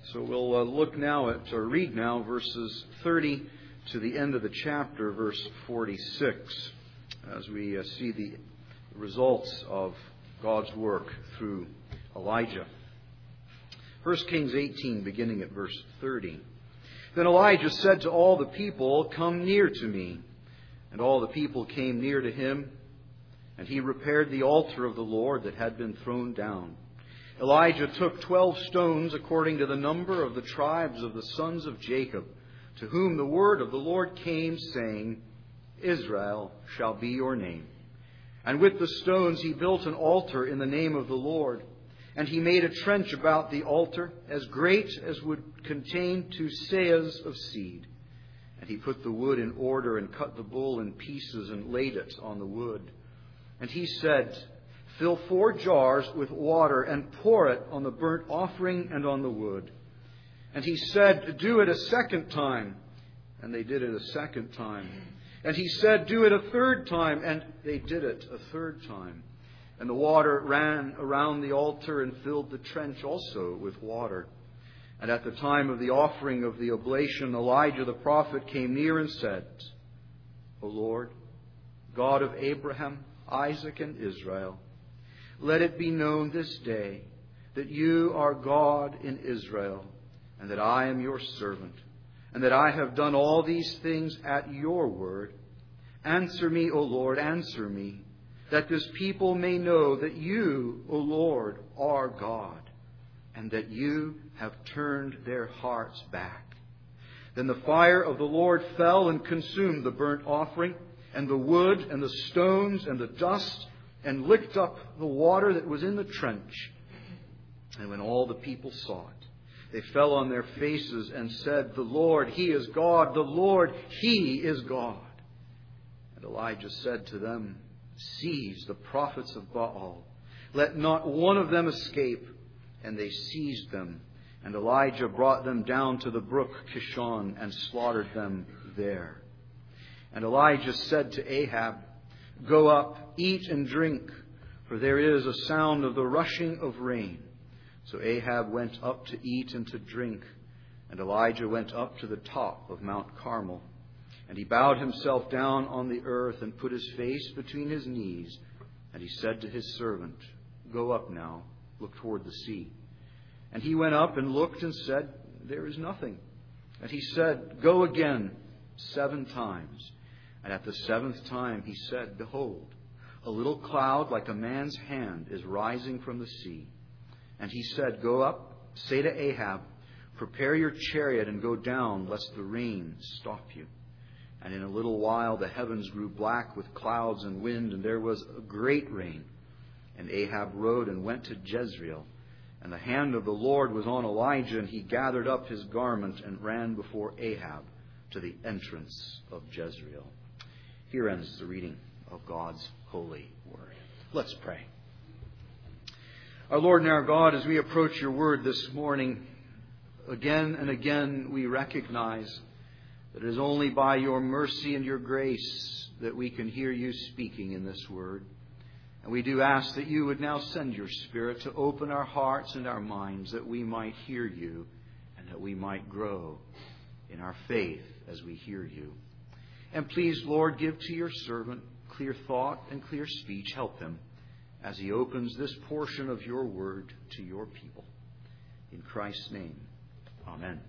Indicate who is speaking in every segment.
Speaker 1: So we'll read now verses 30 to the end of the chapter, verse 46, as we see the results of God's work through Elijah. 1 Kings 18, beginning at verse 30. Then Elijah said to all the people, "Come near to me." And all the people came near to him, and he repaired the altar of the Lord that had been thrown down. Elijah took 12 stones according to the number of the tribes of the sons of Jacob, to whom the word of the Lord came, saying, "Israel shall be your name." And with the stones he built an altar in the name of the Lord. And he made a trench about the altar, as great as would contain 2 seahs of seed. And he put the wood in order, and cut the bull in pieces, and laid it on the wood. And he said, "Fill 4 jars with water, and pour it on the burnt offering and on the wood." And he said, "Do it a second time." And they did it a second time. And he said, "Do it a third time." And they did it a third time. And the water ran around the altar and filled the trench also with water. And at the time of the offering of the oblation, Elijah the prophet came near and said, "O Lord, God of Abraham, Isaac, and Israel, let it be known this day that you are God in Israel, and that I am your servant, and that I have done all these things at your word. Answer me, O Lord, answer me, that this people may know that you, O Lord, are God, and that you have turned their hearts back." Then the fire of the Lord fell and consumed the burnt offering, and the wood, and the stones, and the dust, and licked up the water that was in the trench. And when all the people saw it, they fell on their faces and said, "The Lord, He is God. The Lord, He is God." And Elijah said to them, "Seize the prophets of Baal. Let not one of them escape." And they seized them. And Elijah brought them down to the brook Kishon and slaughtered them there. And Elijah said to Ahab, "Go up, eat and drink, for there is a sound of the rushing of rain." So Ahab went up to eat and to drink. And Elijah went up to the top of Mount Carmel. And he bowed himself down on the earth and put his face between his knees. And he said to his servant, "Go up now, look toward the sea." And he went up and looked and said, "There is nothing." And he said, "Go again 7 times. And at the 7th time he said, Behold, a little cloud like a man's hand is rising from the sea. And he said, Go up, say to Ahab, Prepare your chariot and go down, lest the rain stop you. And in a little while the heavens grew black with clouds and wind, and there was a great rain. And Ahab rode and went to Jezreel. And the hand of the Lord was on Elijah, and he gathered up his garment and ran before Ahab to the entrance of Jezreel. Here ends the reading of God's holy word. Let's pray. Our Lord and our God, as we approach your word this morning, again and again we recognize that it is only by your mercy and your grace that we can hear you speaking in this word. And we do ask that you would now send your Spirit to open our hearts and our minds, that we might hear you and that we might grow in our faith as we hear you. And please, Lord, give to your servant clear thought and clear speech. Help him as he opens this portion of your word to your people. In Christ's name, amen.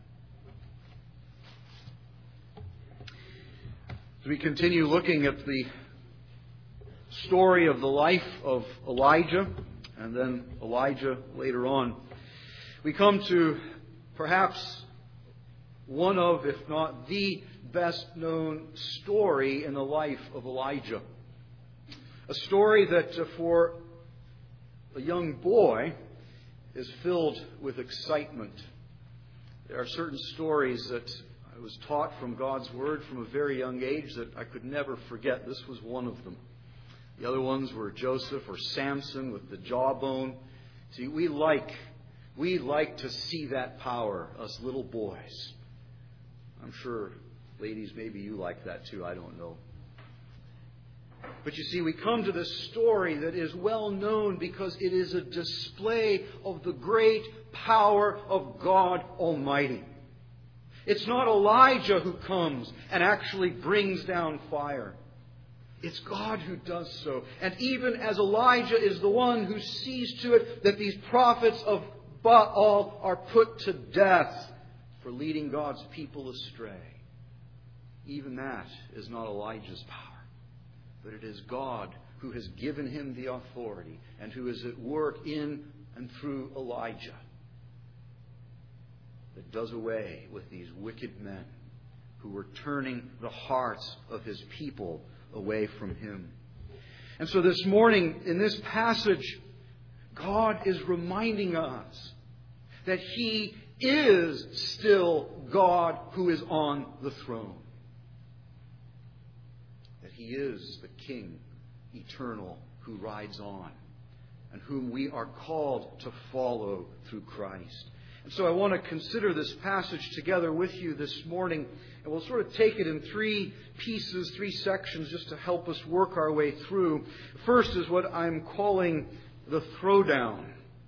Speaker 1: As we continue looking at the story of the life of Elijah, and then Elijah later on, we come to perhaps one of, if not the best known story in the life of Elijah. A story that for a young boy is filled with excitement. There are certain stories that I was taught from God's Word from a very young age that I could never forget. This was one of them. The other ones were Joseph or Samson with the jawbone. See, we like to see that power, us little boys. I'm sure, ladies, maybe you like that too. I don't know. But you see, we come to this story that is well known because it is a display of the great power of God Almighty. It's not Elijah who comes and actually brings down fire. It's God who does so. And even as Elijah is the one who sees to it that these prophets of Baal are put to death for leading God's people astray, even that is not Elijah's power. But it is God who has given him the authority and who is at work in and through Elijah that does away with these wicked men who were turning the hearts of His people away from Him. And so this morning, in this passage, God is reminding us that He is still God who is on the throne. That He is the King eternal who rides on and whom we are called to follow through Christ. And so I want to consider this passage together with you this morning. And we'll sort of take it in three pieces, three sections, just to help us work our way through. First is what I'm calling the throwdown.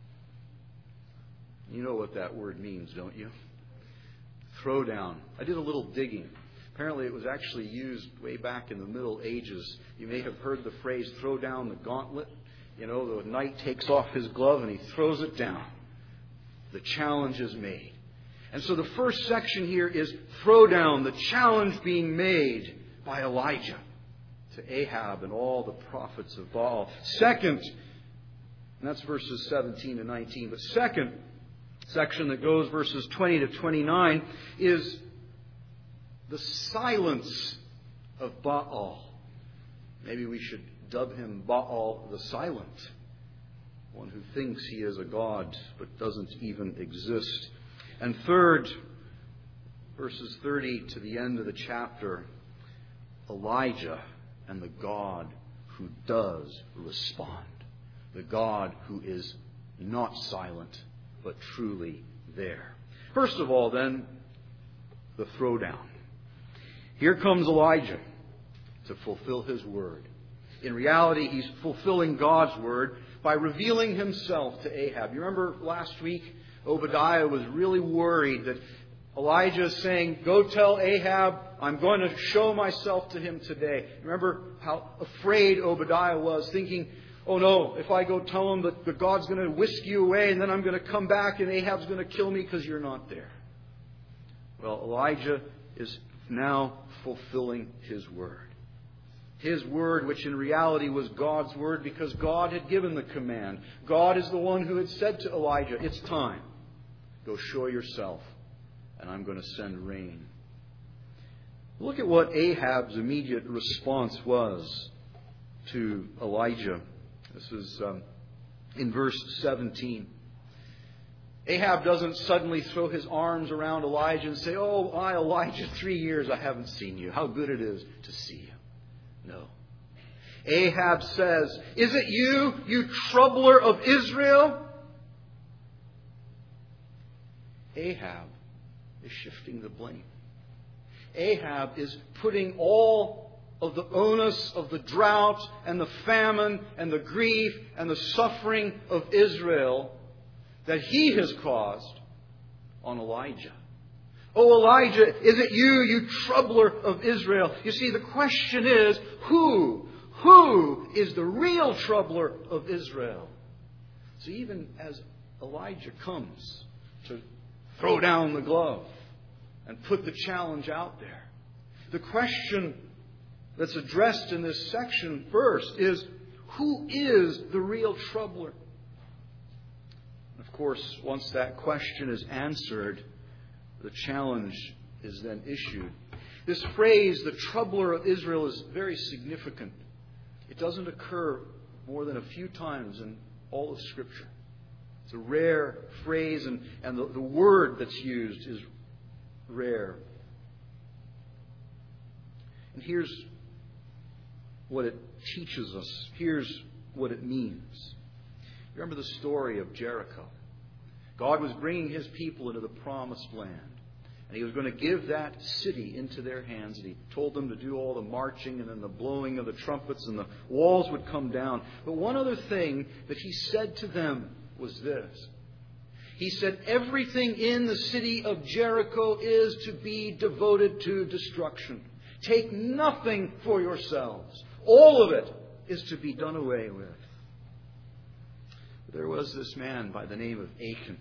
Speaker 1: You know what that word means, don't you? Throwdown. I did a little digging. Apparently it was actually used way back in the Middle Ages. You may have heard the phrase, throw down the gauntlet. You know, the knight takes off his glove and he throws it down. The challenge is made. And so the first section here is throw down, the challenge being made by Elijah to Ahab and all the prophets of Baal. Second, and that's verses 17 to 19, but second section that goes verses 20 to 29 is the silence of Baal. Maybe we should dub him Baal the Silent. One who thinks he is a god but doesn't even exist. And third, verses 30 to the end of the chapter, Elijah and the God who does respond. The God who is not silent but truly there. First of all, then, the throwdown. Here comes Elijah to fulfill his word. In reality, he's fulfilling God's word by revealing himself to Ahab. You remember last week, Obadiah was really worried that Elijah is saying, go tell Ahab, I'm going to show myself to him today. Remember how afraid Obadiah was, thinking, oh no, if I go tell him that God's going to whisk you away and then I'm going to come back and Ahab's going to kill me because you're not there. Well, Elijah is now fulfilling his word. His word, which in reality was God's word because God had given the command. God is the one who had said to Elijah, it's time. Go show yourself, and I'm going to send rain. Look at what Ahab's immediate response was to Elijah. This is in verse 17. Ahab doesn't suddenly throw his arms around Elijah and say, oh, Elijah, 3 years I haven't seen you. How good it is to see you. No. Ahab says, is it you, you troubler of Israel? Ahab is shifting the blame. Ahab is putting all of the onus of the drought and the famine and the grief and the suffering of Israel that he has caused on Elijah. Oh, Elijah, is it you, you troubler of Israel? You see, the question is, who is the real troubler of Israel? So even as Elijah comes to throw down the glove and put the challenge out there, the question that's addressed in this section first is, who is the real troubler? Of course, once that question is answered, the challenge is then issued. This phrase, the troubler of Israel, is very significant. It doesn't occur more than a few times in all of Scripture. It's a rare phrase, and the word that's used is rare. And here's what it teaches us. Here's what it means. Remember the story of Jericho. God was bringing His people into the promised land. And he was going to give that city into their hands. And he told them to do all the marching and then the blowing of the trumpets, and the walls would come down. But one other thing that he said to them was this. He said, everything in the city of Jericho is to be devoted to destruction. Take nothing for yourselves. All of it is to be done away with. There was this man by the name of Achan,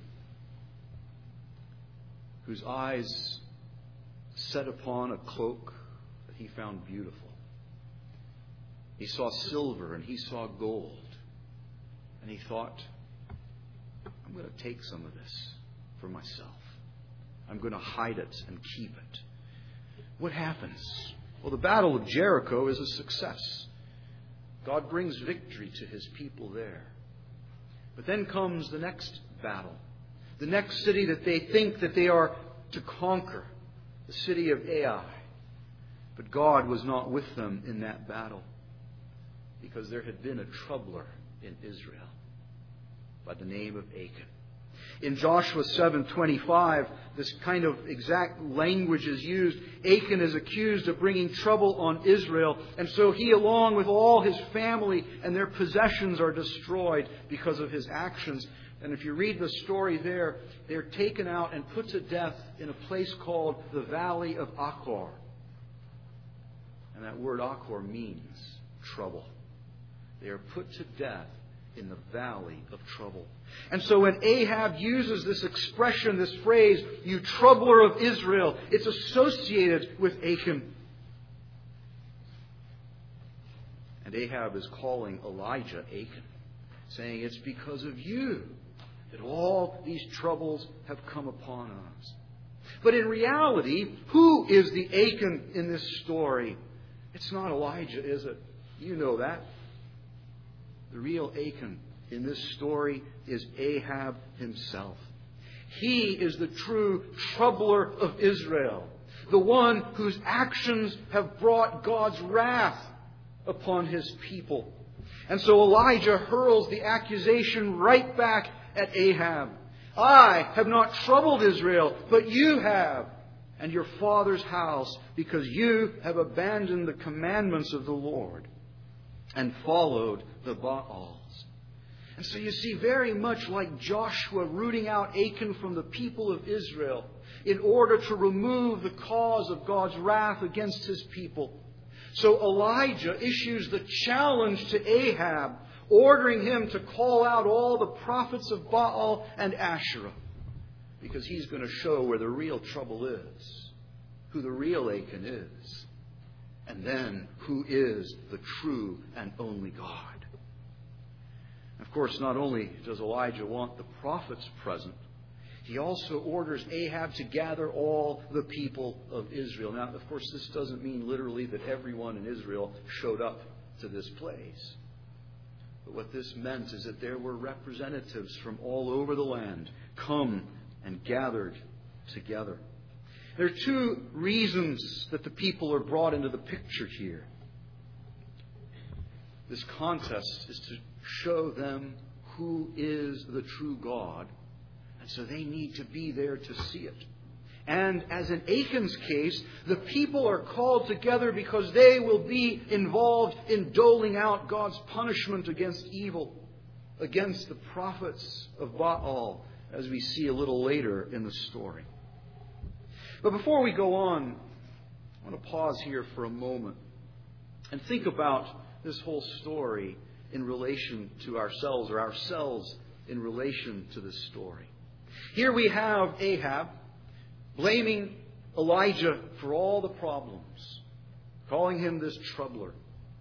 Speaker 1: whose eyes set upon a cloak that he found beautiful. He saw silver and he saw gold. And he thought, I'm going to take some of this for myself. I'm going to hide it and keep it. What happens? Well, the battle of Jericho is a success. God brings victory to His people there. But then comes the next battle. The next city that they think that they are to conquer. The city of Ai. But God was not with them in that battle. Because there had been a troubler in Israel by the name of Achan. In Joshua 7:25, this kind of exact language is used. Achan is accused of bringing trouble on Israel, and so he, along with all his family and their possessions, are destroyed because of his actions. And if you read the story there, they're taken out and put to death in a place called the Valley of Achor. And that word Achor means trouble. They are put to death in the valley of trouble. And so when Ahab uses this expression, this phrase, you troubler of Israel, it's associated with Achan. And Ahab is calling Elijah Achan, saying it's because of you that all these troubles have come upon us. But in reality, who is the Achan in this story? It's not Elijah, is it? You know that. The real Achan in this story is Ahab himself. He is the true troubler of Israel, the one whose actions have brought God's wrath upon His people. And so Elijah hurls the accusation right back at Ahab. I have not troubled Israel, but you have, and your father's house, because you have abandoned the commandments of the Lord and followed the Baals. And so you see, very much like Joshua rooting out Achan from the people of Israel in order to remove the cause of God's wrath against His people, so Elijah issues the challenge to Ahab, ordering him to call out all the prophets of Baal and Asherah, because he's going to show where the real trouble is, who the real Achan is, and then who is the true and only God. Of course, not only does Elijah want the prophets present, he also orders Ahab to gather all the people of Israel. Now, of course, this doesn't mean literally that everyone in Israel showed up to this place. But what this meant is that there were representatives from all over the land come and gathered together. There are two reasons that the people are brought into the picture here. This contest is to show them who is the true God, and so they need to be there to see it. And as in Achan's case, the people are called together because they will be involved in doling out God's punishment against evil, against the prophets of Baal, as we see a little later in the story. But before we go on, I want to pause here for a moment and think about this whole story in relation to ourselves, or ourselves in relation to this story. Here we have Ahab blaming Elijah for all the problems, calling him this troubler.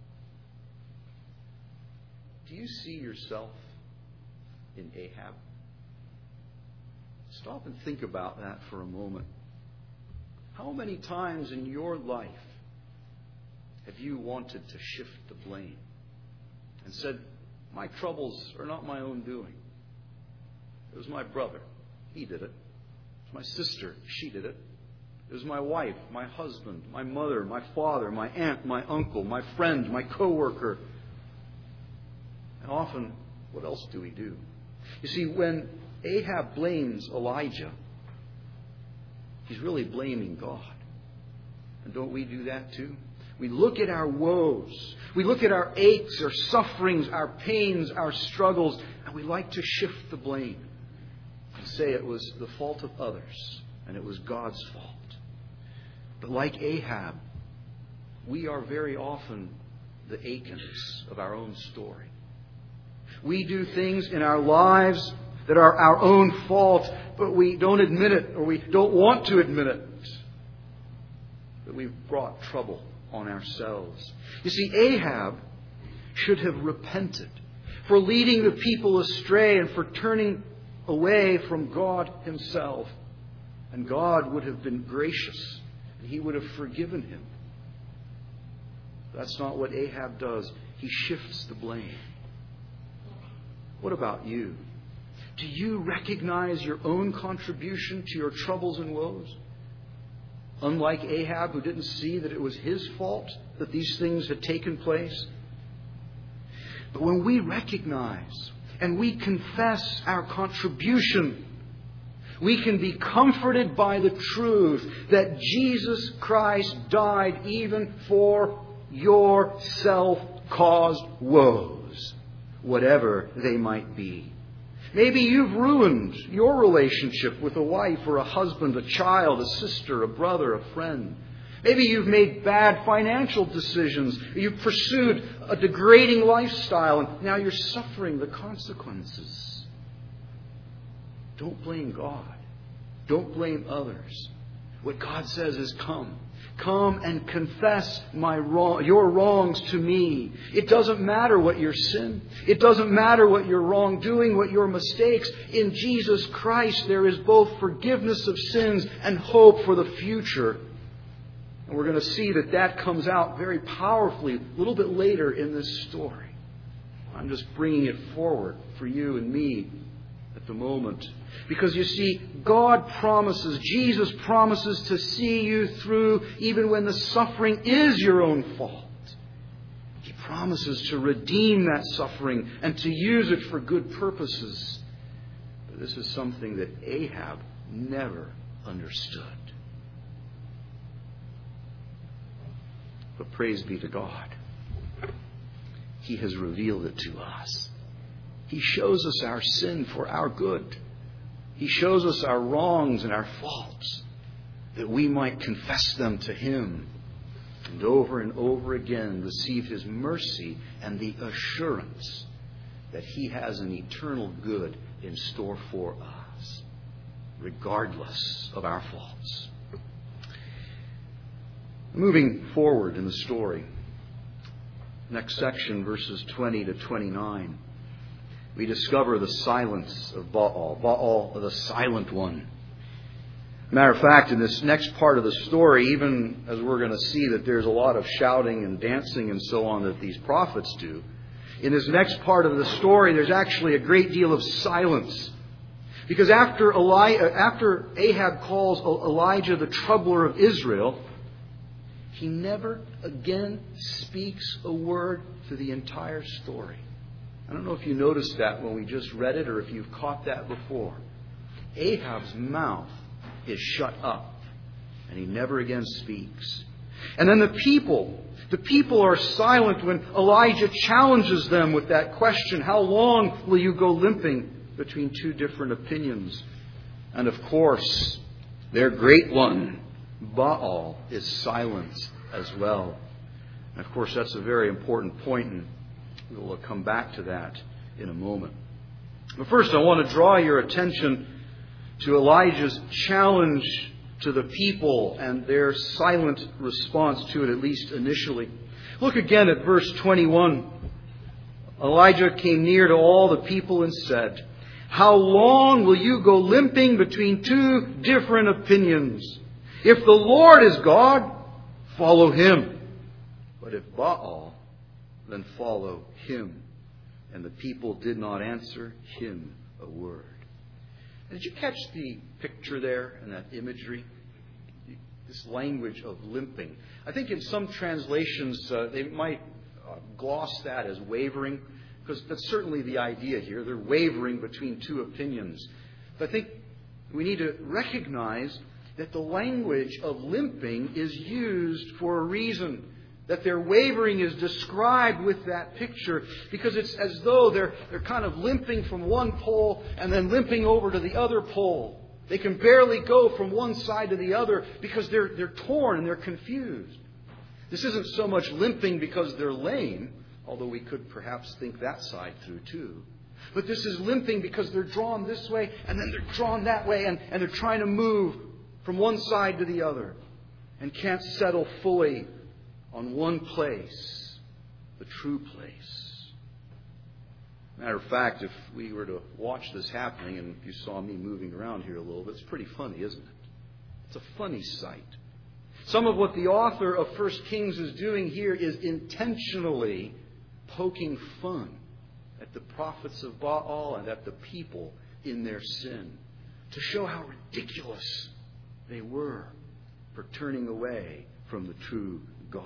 Speaker 1: Do you see yourself in Ahab? Stop and think about that for a moment. How many times in your life have you wanted to shift the blame and said, my troubles are not my own doing? It was my brother. He did it. It was my sister. She did it. It was my wife, my husband, my mother, my father, my aunt, my uncle, my friend, my coworker. And often, what else do we do? You see, when Ahab blames Elijah, he's really blaming God. And don't we do that too? We look at our woes. We look at our aches, our sufferings, our pains, our struggles, and we like to shift the blame and say it was the fault of others and it was God's fault. But like Ahab, we are very often the Achans of our own story. We do things in our lives that are our own fault, but we don't admit it, or we don't want to admit it, that we've brought trouble on ourselves. You see, Ahab should have repented for leading the people astray and for turning away from God himself. And God would have been gracious, and he would have forgiven him. That's not what Ahab does. He shifts the blame. What about you? Do you recognize your own contribution to your troubles and woes? Unlike Ahab, who didn't see that it was his fault that these things had taken place. But when we recognize and we confess our contribution, we can be comforted by the truth that Jesus Christ died even for your self-caused woes, whatever they might be. Maybe you've ruined your relationship with a wife or a husband, a child, a sister, a brother, a friend. Maybe you've made bad financial decisions. You've pursued a degrading lifestyle and now you're suffering the consequences. Don't blame God. Don't blame others. What God says is come. Come and confess your wrongs to me. It doesn't matter what your sin. It doesn't matter what your wrongdoing, what your mistakes. In Jesus Christ there is both forgiveness of sins and hope for the future. And we're going to see that comes out very powerfully a little bit later in this story. I'm just bringing it forward for you and me at the moment. Because you see, God promises, Jesus promises to see you through even when the suffering is your own fault. He promises to redeem that suffering and to use it for good purposes. But this is something that Ahab never understood. But praise be to God. He has revealed it to us. He shows us our sin for our good. He shows us our wrongs and our faults, that we might confess them to Him and over again receive His mercy and the assurance that He has an eternal good in store for us, regardless of our faults. Moving forward in the story, next section, verses 20 to 29. We discover the silence of Baal. Baal, the silent one. Matter of fact, in this next part of the story, even as we're going to see that there's a lot of shouting and dancing and so on that these prophets do, in this next part of the story, there's actually a great deal of silence. Because after Ahab calls Elijah the troubler of Israel, he never again speaks a word through the entire story. I don't know if you noticed that when we just read it or if you've caught that before. Ahab's mouth is shut up and he never again speaks. And then the people are silent when Elijah challenges them with that question, how long will you go limping between two different opinions? And of course, their great one, Baal, is silent as well. And of course, that's a very important point, and we'll come back to that in a moment. But first, I want to draw your attention to Elijah's challenge to the people and their silent response to it, at least initially. Look again at verse 21. Elijah came near to all the people and said, "How long will you go limping between two different opinions? If the Lord is God, follow Him. But if Baal, then follow him." And the people did not answer him a word. Did you catch the picture there and that imagery? This language of limping. I think in some translations they might gloss that as wavering, because that's certainly the idea here. They're wavering between two opinions. But I think we need to recognize that the language of limping is used for a reason. That their wavering is described with that picture, because it's as though they're kind of limping from one pole and then limping over to the other pole. They can barely go from one side to the other because they're torn and they're confused. This isn't so much limping because they're lame, although we could perhaps think that side through too. But this is limping because they're drawn this way and then they're drawn that way, and they're trying to move from one side to the other and can't settle fully on one place, the true place. Matter of fact, if we were to watch this happening, and if you saw me moving around here a little bit, it's pretty funny, isn't it? It's a funny sight. Some of what the author of 1 Kings is doing here is intentionally poking fun at the prophets of Baal and at the people in their sin, to show how ridiculous they were for turning away from the true God.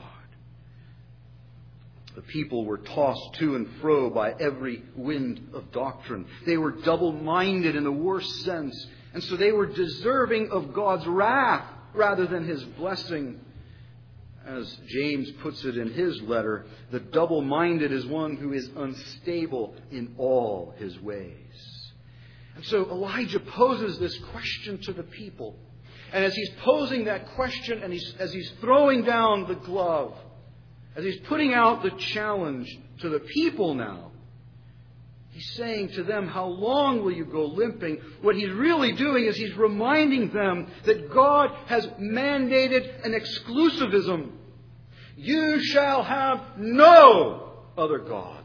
Speaker 1: The people were tossed to and fro by every wind of doctrine. They were double-minded in the worst sense, and so they were deserving of God's wrath rather than His blessing. As James puts it in his letter, the double-minded is one who is unstable in all his ways. And so Elijah poses this question to the people. And as he's posing that question, and as he's throwing down the glove, as he's putting out the challenge to the people now, he's saying to them, how long will you go limping? What he's really doing is he's reminding them that God has mandated an exclusivism. You shall have no other gods.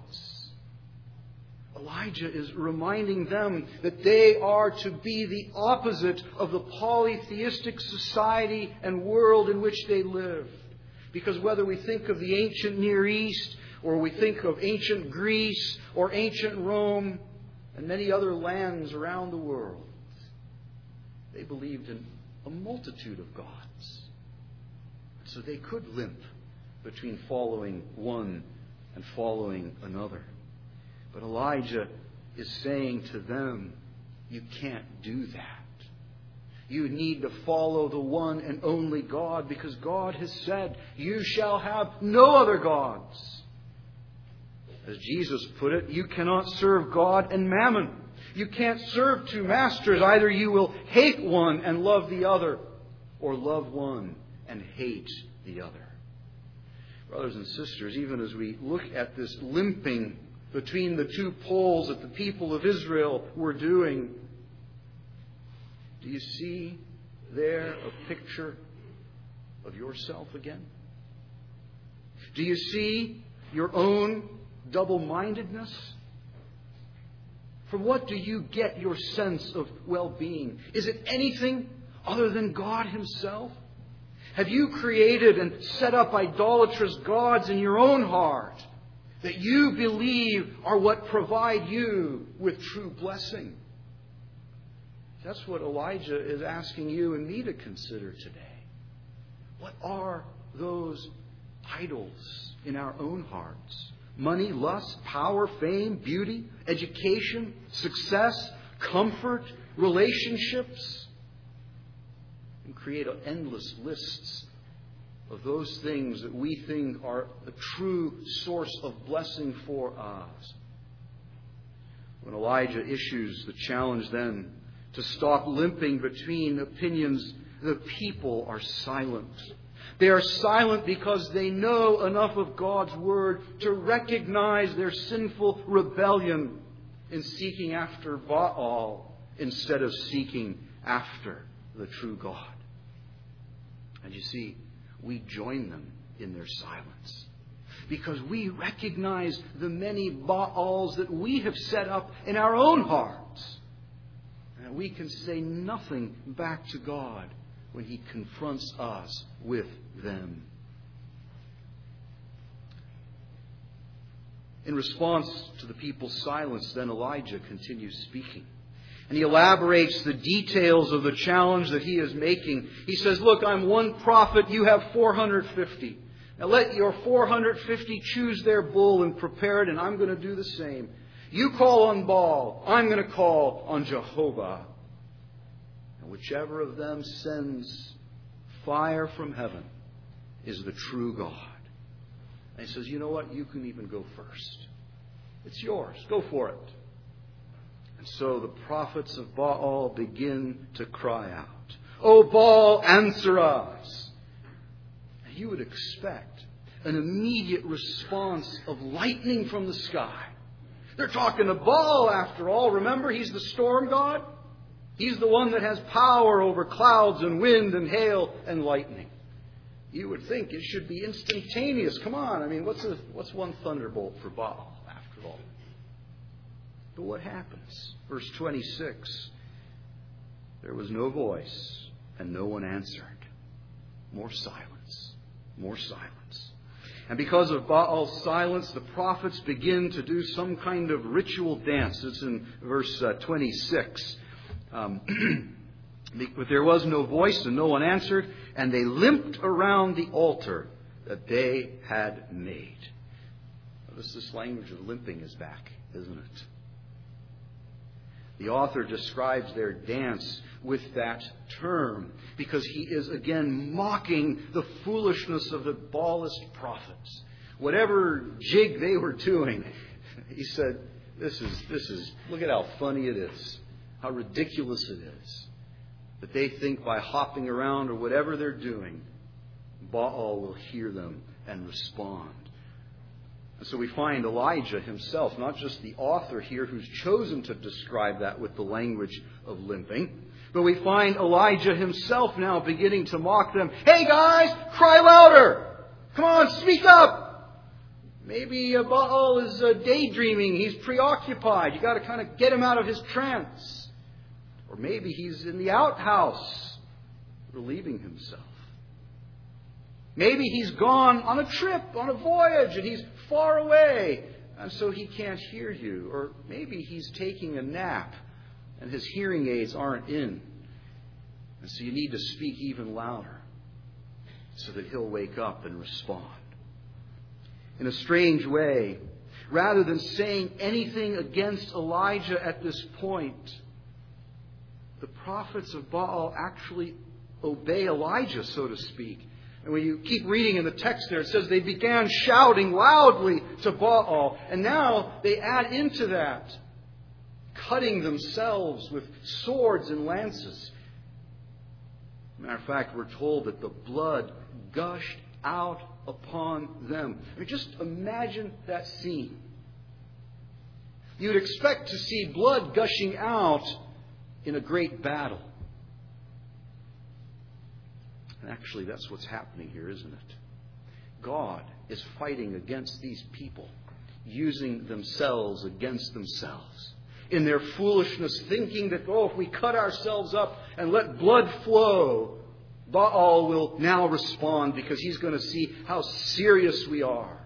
Speaker 1: Elijah is reminding them that they are to be the opposite of the polytheistic society and world in which they live. Because whether we think of the ancient Near East, or we think of ancient Greece, or ancient Rome, and many other lands around the world, they believed in a multitude of gods. So they could limp between following one and following another. But Elijah is saying to them, you can't do that. You need to follow the one and only God, because God has said, you shall have no other gods. As Jesus put it, you cannot serve God and mammon. You can't serve two masters. Either you will hate one and love the other, or love one and hate the other. Brothers and sisters, even as we look at this limping between the two poles that the people of Israel were doing, do you see there a picture of yourself again? Do you see your own double-mindedness? From what do you get your sense of well-being? Is it anything other than God Himself? Have you created and set up idolatrous gods in your own heart that you believe are what provide you with true blessing? That's what Elijah is asking you and me to consider today. What are those idols in our own hearts? Money, lust, power, fame, beauty, education, success, comfort, relationships. And create endless lists of those things that we think are the true source of blessing for us. When Elijah issues the challenge then to stop limping between opinions, the people are silent. They are silent because they know enough of God's Word to recognize their sinful rebellion in seeking after Baal instead of seeking after the true God. And you see, we join them in their silence because we recognize the many Baals that we have set up in our own hearts. And we can say nothing back to God when He confronts us with them. In response to the people's silence, then Elijah continues speaking. And he elaborates the details of the challenge that he is making. He says, look, I'm one prophet, you have 450. Now let your 450 choose their bull and prepare it, and I'm going to do the same. You call on Baal, I'm going to call on Jehovah. whichever of them sends fire from heaven is the true God. And he says, you know what? You can even go first. It's yours. Go for it. And so the prophets of Baal begin to cry out, "O Baal, answer us." And you would expect an immediate response of lightning from the sky. They're talking to Baal after all. Remember, he's the storm god. He's the one that has power over clouds and wind and hail and lightning. You would think it should be instantaneous. Come on, I mean, what's one thunderbolt for Baal after all? But what happens? Verse 26, there was no voice and no one answered. More silence. More silence. And because of Baal's silence, the prophets begin to do some kind of ritual dance. It's in verse 26. But there was no voice and no one answered, and they limped around the altar that they had made. Notice this language of limping is back, isn't it? The author describes their dance with that term because he is again mocking the foolishness of the Baalist prophets. Whatever jig they were doing, he said, this is, look at how funny it is, how ridiculous it is, that they think by hopping around or whatever they're doing, Baal will hear them and respond. And so we find Elijah himself, not just the author here who's chosen to describe that with the language of limping, but we find Elijah himself now beginning to mock them. Hey guys, cry louder! Come on, speak up! Maybe Baal is daydreaming, he's preoccupied. You got to kind of get him out of his trance. Or maybe he's in the outhouse, relieving himself. Maybe he's gone on a trip, on a voyage, and he's far away, and so he can't hear you. Or maybe he's taking a nap, and his hearing aids aren't in. And so you need to speak even louder so that he'll wake up and respond. In a strange way, rather than saying anything against Elijah at this point, the prophets of Baal actually obey Elijah, so to speak. And when you keep reading in the text there, it says they began shouting loudly to Baal. And now they add into that, cutting themselves with swords and lances. Matter of fact, we're told that the blood gushed out upon them. I mean, just imagine that scene. You'd expect to see blood gushing out in a great battle. And actually, that's what's happening here, isn't it? God is fighting against these people, using themselves against themselves. In their foolishness, thinking that, if we cut ourselves up and let blood flow, Baal will now respond because he's going to see how serious we are.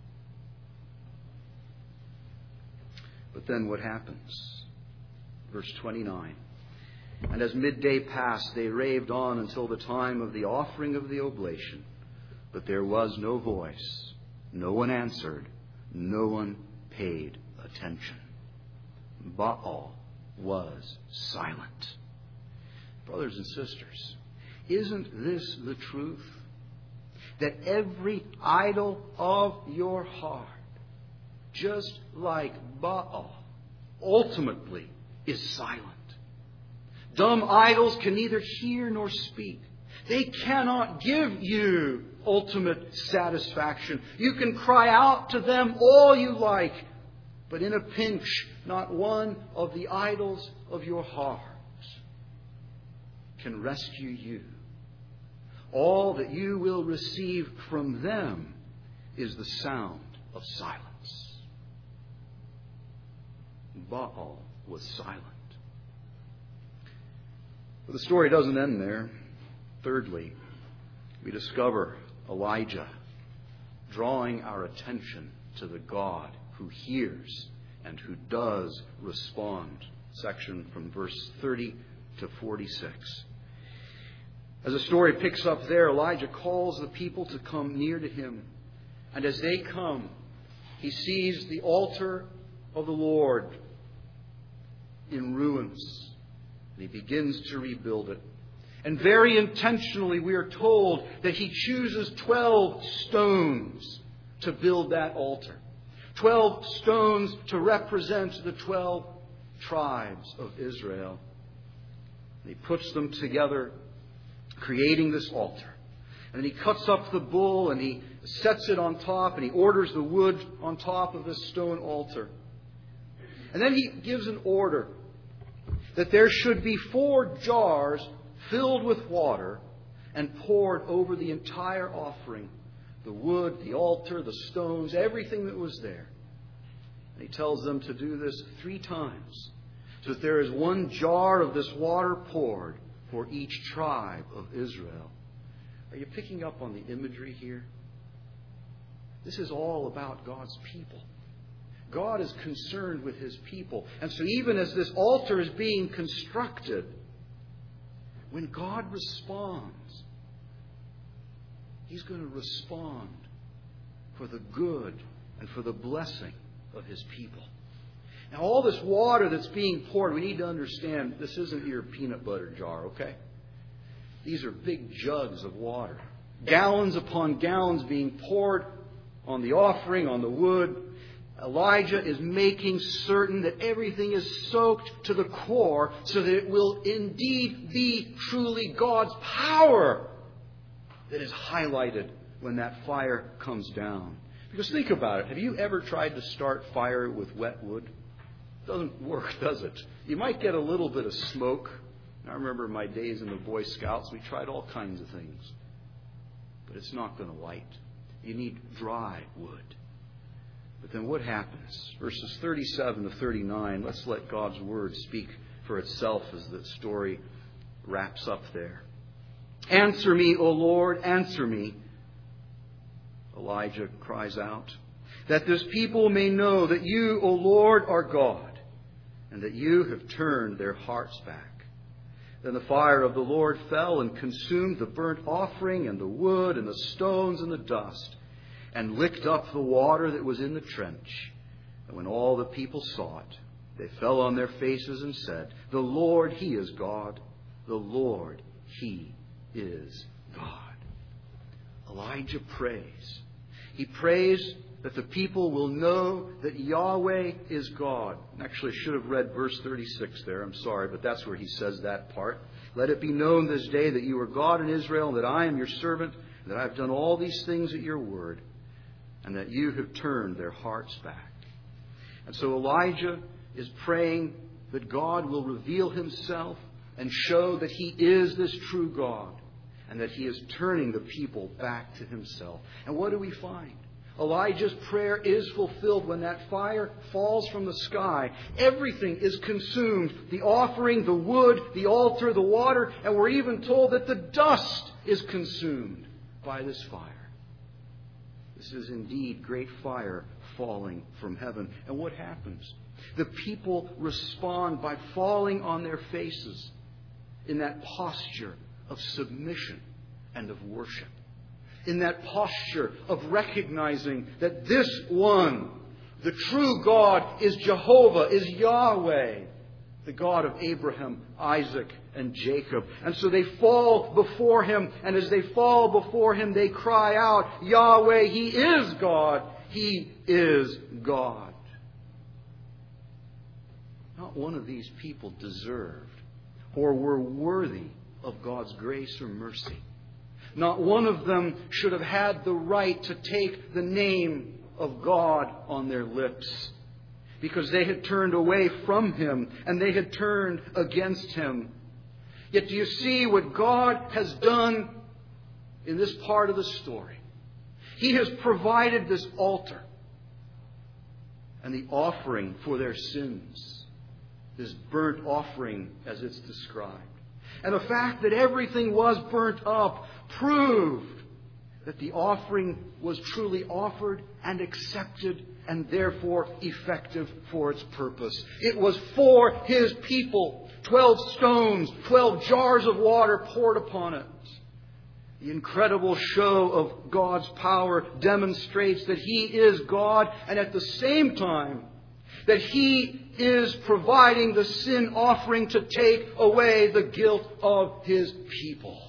Speaker 1: But then what happens? Verse 29. And as midday passed, they raved on until the time of the offering of the oblation. But there was no voice. No one answered. No one paid attention. Baal was silent. Brothers and sisters, isn't this the truth? That every idol of your heart, just like Baal, ultimately is silent. Dumb idols can neither hear nor speak. They cannot give you ultimate satisfaction. You can cry out to them all you like, but in a pinch, not one of the idols of your heart can rescue you. All that you will receive from them is the sound of silence. Baal was silent. But the story doesn't end there. Thirdly, we discover Elijah drawing our attention to the God who hears and who does respond. Section from verse 30 to 46. As the story picks up there, Elijah calls the people to come near to him. And as they come, he sees the altar of the Lord in ruins. And he begins to rebuild it. And very intentionally we are told that he chooses 12 stones to build that altar. 12 stones to represent the 12 tribes of Israel. And he puts them together, creating this altar. And then he cuts up the bull and he sets it on top and he orders the wood on top of this stone altar. And then he gives an order that there should be 4 jars filled with water and poured over the entire offering. The wood, the altar, the stones, everything that was there. And he tells them to do this 3 times. So that there is 1 jar of this water poured for each tribe of Israel. Are you picking up on the imagery here? This is all about God's people. God is concerned with His people. And so even as this altar is being constructed, when God responds, He's going to respond for the good and for the blessing of His people. Now, all this water that's being poured, we need to understand this isn't your peanut butter jar, okay? These are big jugs of water. Gallons upon gallons being poured on the offering, on the wood. Elijah is making certain that everything is soaked to the core so that it will indeed be truly God's power that is highlighted when that fire comes down. Because think about it. Have you ever tried to start fire with wet wood? It doesn't work, does it? You might get a little bit of smoke. I remember my days in the Boy Scouts. We tried all kinds of things. But it's not going to light. You need dry wood. But then what happens? Verses 37 to 39, let's let God's Word speak for itself as the story wraps up there. Answer me, O Lord, answer me, Elijah cries out, that this people may know that you, O Lord, are God, and that you have turned their hearts back. Then the fire of the Lord fell and consumed the burnt offering and the wood and the stones and the dust, and licked up the water that was in the trench. And when all the people saw it, they fell on their faces and said, The Lord, He is God. The Lord, He is God. Elijah prays. He prays that the people will know that Yahweh is God. Actually, I should have read verse 36 there. I'm sorry, but that's where he says that part. Let it be known this day that you are God in Israel, and that I am your servant, and that I have done all these things at your word, and that you have turned their hearts back. And so Elijah is praying that God will reveal Himself and show that He is this true God, and that He is turning the people back to Himself. And what do we find? Elijah's prayer is fulfilled when that fire falls from the sky. Everything is consumed. The offering, the wood, the altar, the water, and we're even told that the dust is consumed by this fire. This is indeed great fire falling from heaven. And what happens? The people respond by falling on their faces in that posture of submission and of worship. In that posture of recognizing that this one, the true God, is Jehovah, is Yahweh, the God of Abraham, Isaac, and Jacob. And so they fall before Him, and as they fall before Him, they cry out, Yahweh, He is God, He is God. Not one of these people deserved or were worthy of God's grace or mercy. Not one of them should have had the right to take the name of God on their lips, because they had turned away from Him and they had turned against Him. Yet do you see what God has done in this part of the story? He has provided this altar and the offering for their sins, this burnt offering as it's described. And the fact that everything was burnt up proved that the offering was truly offered and accepted and therefore effective for its purpose. It was for His people. 12 stones, 12 jars of water poured upon it. The incredible show of God's power demonstrates that He is God, and at the same time that He is providing the sin offering to take away the guilt of His people.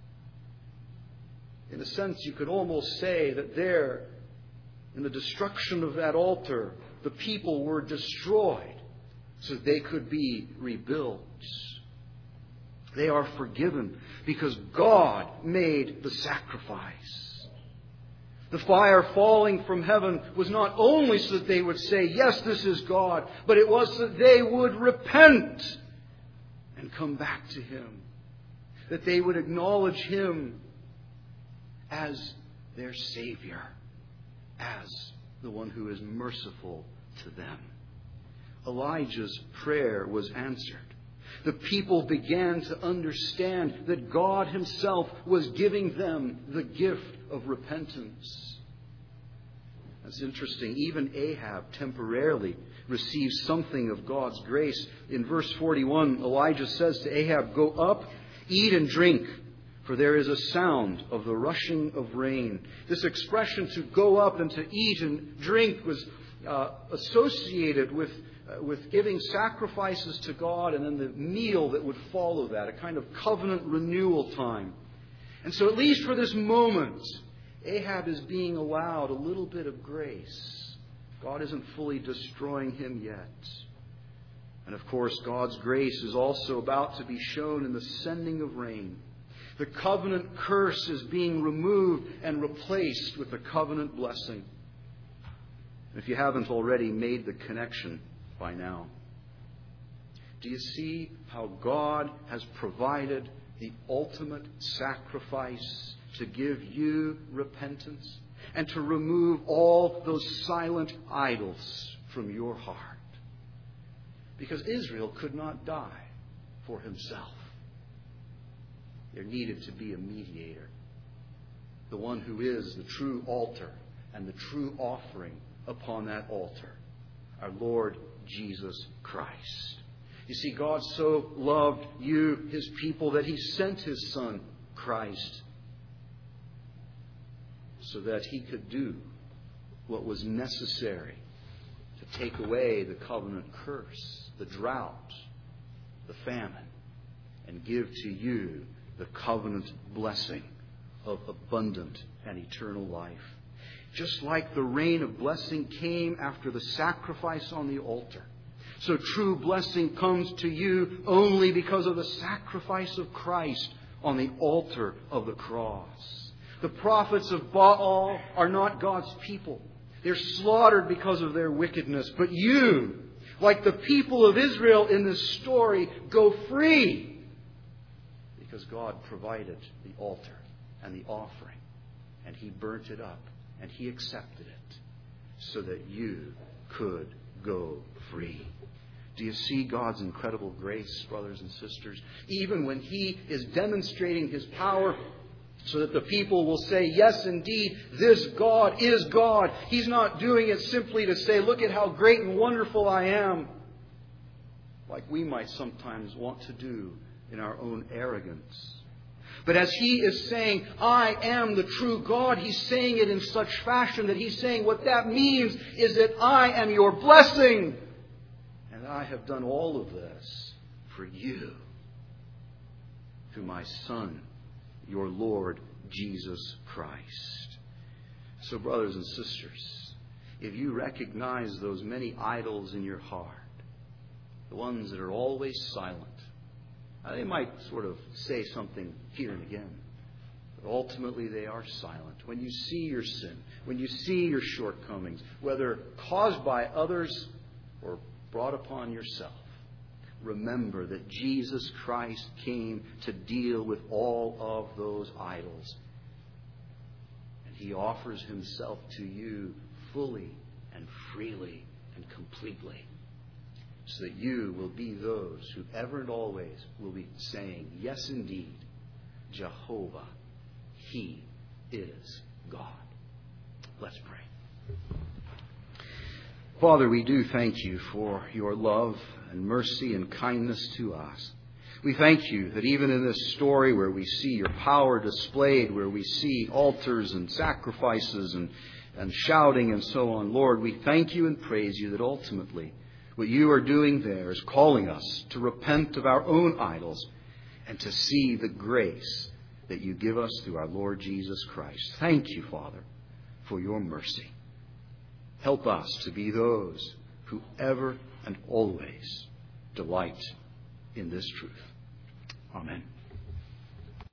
Speaker 1: In a sense, you could almost say that there, in the destruction of that altar, the people were destroyed so that they could be rebuilt. They are forgiven because God made the sacrifice. The fire falling from heaven was not only so that they would say, yes, this is God, but it was that they would repent and come back to Him. That they would acknowledge Him as their Savior, as the one who is merciful to them. Elijah's prayer was answered. The people began to understand that God Himself was giving them the gift of repentance. That's interesting. Even Ahab temporarily receives something of God's grace. In verse 41, Elijah says to Ahab, "Go up, eat and drink, for there is a sound of the rushing of rain." This expression, to go up and to eat and drink, was associated with giving sacrifices to God and then the meal that would follow that, a kind of covenant renewal time. And so at least for this moment, Ahab is being allowed a little bit of grace. God isn't fully destroying him yet. And of course, God's grace is also about to be shown in the sending of rain. The covenant curse is being removed and replaced with the covenant blessing. If you haven't already made the connection by now, do you see how God has provided the ultimate sacrifice to give you repentance and to remove all those silent idols from your heart? Because Israel could not die for himself. There needed to be a mediator, the one who is the true altar and the true offering upon that altar, our Lord Jesus Christ. You see, God so loved you, His people, that He sent His Son, Christ, so that He could do what was necessary to take away the covenant curse, the drought, the famine, and give to you the covenant blessing of abundant and eternal life. Just like the rain of blessing came after the sacrifice on the altar, so true blessing comes to you only because of the sacrifice of Christ on the altar of the cross. The prophets of Baal are not God's people. They're slaughtered because of their wickedness. But you, like the people of Israel in this story, go free because God provided the altar and the offering, and He burnt it up and He accepted it so that you could go free. Do you see God's incredible grace, brothers and sisters? Even when He is demonstrating His power so that the people will say, yes, indeed, this God is God. He's not doing it simply to say, look at how great and wonderful I am, like we might sometimes want to do in our own arrogance. But as He is saying, I am the true God, He's saying it in such fashion that He's saying what that means is that I am your blessing. And I have done all of this for you through my Son, your Lord Jesus Christ. So, brothers and sisters, if you recognize those many idols in your heart, the ones that are always silent, they might sort of say something here and again, but ultimately they are silent. When you see your sin, when you see your shortcomings, whether caused by others or brought upon yourself, remember that Jesus Christ came to deal with all of those idols. And He offers Himself to you fully and freely and completely, so that you will be those who ever and always will be saying, yes, indeed, Jehovah, He is God. Let's pray. Father, we do thank You for Your love and mercy and kindness to us. We thank You that even in this story where we see Your power displayed, where we see altars and sacrifices and shouting and so on, Lord, we thank You and praise You that ultimately What you are doing there is calling us to repent of our own idols and to see the grace that you give us through our Lord Jesus Christ. Thank you, Father, for your mercy. Help us to be those who ever and always delight in this truth. Amen.